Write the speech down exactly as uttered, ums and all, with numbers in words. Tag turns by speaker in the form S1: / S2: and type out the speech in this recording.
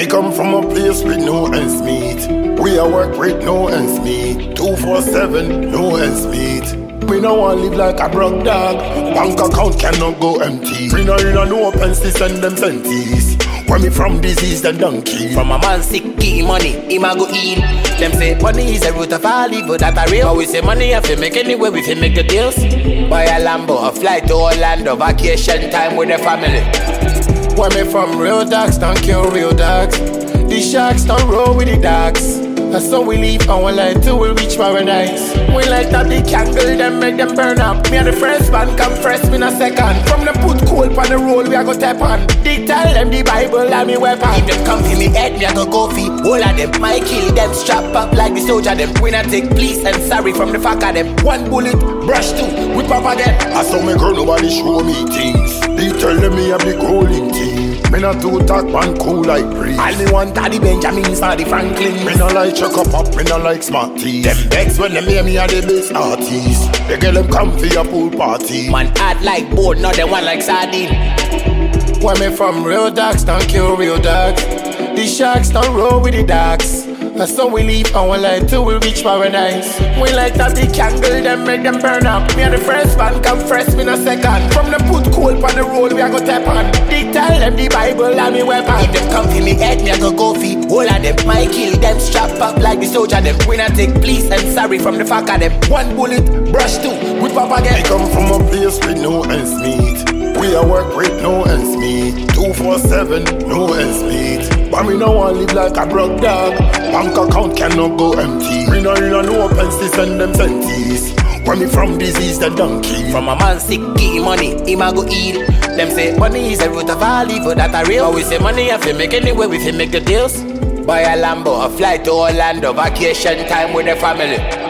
S1: come from a place with no ends meet. We a work with no ends meet. two four seven, no ends meet. We no want live like a broke dog. Bank account cannot go empty. We no in a no pence to send them centis. Where me from disease the donkey.
S2: From a man sick, give money, him a go in. Them say money is the root of all evil, that a real. But we say money if you make anyway, we fi make the deals. Buy a Lambo, a flight to Orlando, vacation time with the family. Where me from, real dogs don't kill real dogs. The sharks don't roll with the dogs. That's how we live our life till we reach paradise. We like that the candle, them make them burn up. Me and the first man come first, me no second. From the put coal on the roll, we a go tap on. They tell them the Bible and me weapon. If them come for me head, me a go go fi. All of them, my kill them, strap up like the soldier them. We not take please and sorry from the fuck of them. One bullet, brush two, we pop again.
S1: I saw me girl, nobody show me things. They tell them me have the cooling team. Me not too talk, man, cool like breeze.
S2: All me want are the Benjamins or the Franklin.
S1: Me not like chuck up up, me not like smart teas. Them begs when them hear me are the best artists. They get them come for your pool party.
S2: Man hard like board, not the one like sardine.
S1: Where me from, real dogs don't kill real dogs. The sharks don't roll with the dogs. That's how we live our life till we reach paradise. We like that the candle, them make them burn up. Me and the first man come first, me no second. From the put coal on the roll, we a go tap on. They tell them the Bible and me weapon.
S2: If them come for me head, me a go go fi. All of them, my kill them, strap up like the soldier them. We not take please and sorry from the fuck of them. One bullet, brush two, we pop again.
S1: I come from a place with no ends meet. We a work with no ends meet. two four seven, no ends meet. But me no want live like a broke dog. Bank account cannot go empty. We no in a no pence to send them centis. Where me from disease the donkey.
S2: From a man sick, give money, him a go heal. Them say money is the root of all evil, that a real. But we say money if you make anyway, we fi make the deals. Buy a Lambo, a flight to Orlando, vacation time with the family.